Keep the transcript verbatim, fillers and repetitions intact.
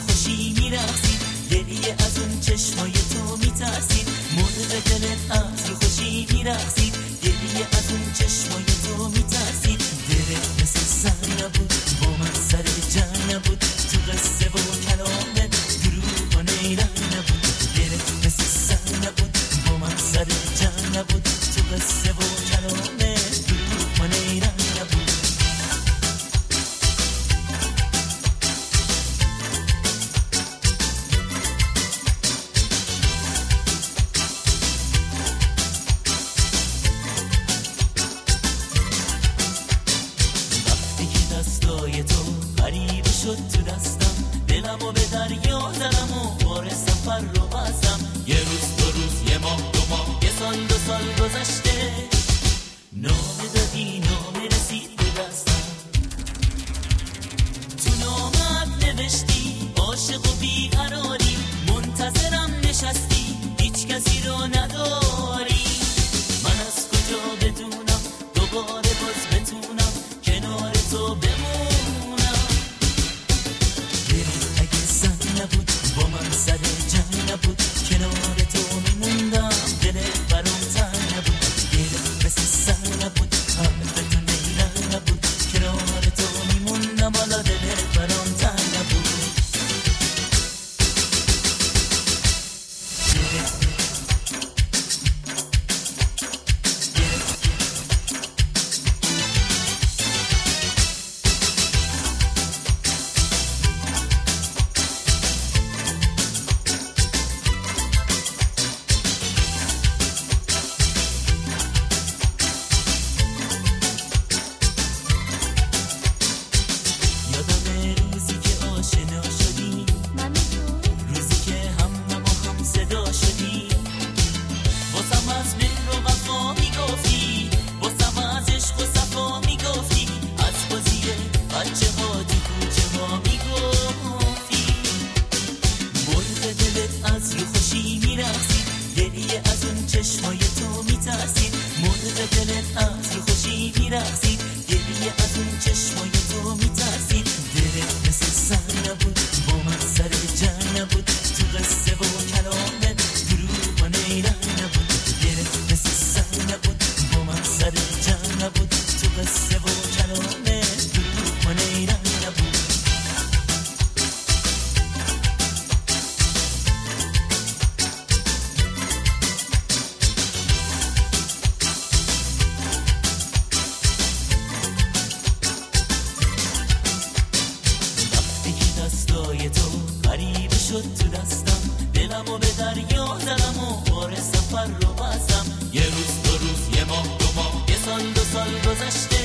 خوشی میرقصید، گریه از اون چشمای تو میترسید، مرد دلت از رو خوشی میرقصید، گریه از اون چشمای تو میترسید، دلت مثل سر نبود با من سر جنگ نبود، تو قصه و کلامت دروغ و نیرنگ نبود، دلت مثل سر نبود با من سر جنگ نبود، تو قصه و کلامت دروغ و نیرنگ نبود. شد تو دستم، دلمو به دریا زدم و بار سفر رو بستم، یه روز دو روز یه ماه دو ماه یه سال دو سال گذشته، نامه دادی نامه رسید به دستم، تو نامت نوشتی عاشق و بیقراری، منتظرم نشستی هیچ کسی رو نداری، من از کجا بدونم دوباره باز بتونم کنار تو بمونم، نبود با من سر جنگ نبود، کنار تو میموندم دلت برام تنگ نبود، دلت مثل سر نبود حرف تو نیرنگ نبود، کنار تو میموندم حالا دلت برام تنگ نبود. شد تو دستم، دلمو به دریا زدم و بار سفر رو بستم، یه روز دو روز یه ماه دو ماه یه سال دو سال گذشته،